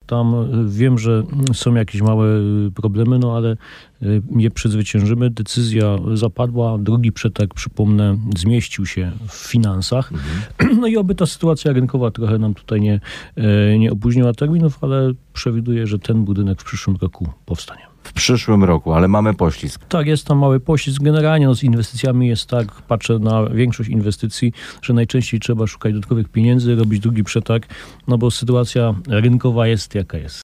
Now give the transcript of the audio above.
Tam wiem, że są jakieś małe problemy, no ale je przezwyciężymy. Decyzja zapadła. Drugi przetarg, przypomnę, zmieścił się w finansach. No i oby ta sytuacja rynkowa trochę nam tutaj nie opóźniła terminów, ale przewiduję, że ten budynek w przyszłym roku powstanie. W przyszłym roku, ale mamy poślizg. Tak, jest tam mały poślizg. Generalnie z inwestycjami jest tak, patrzę na większość inwestycji, że najczęściej trzeba szukać dodatkowych pieniędzy, robić drugi przetarg, no bo sytuacja rynkowa jest jaka jest.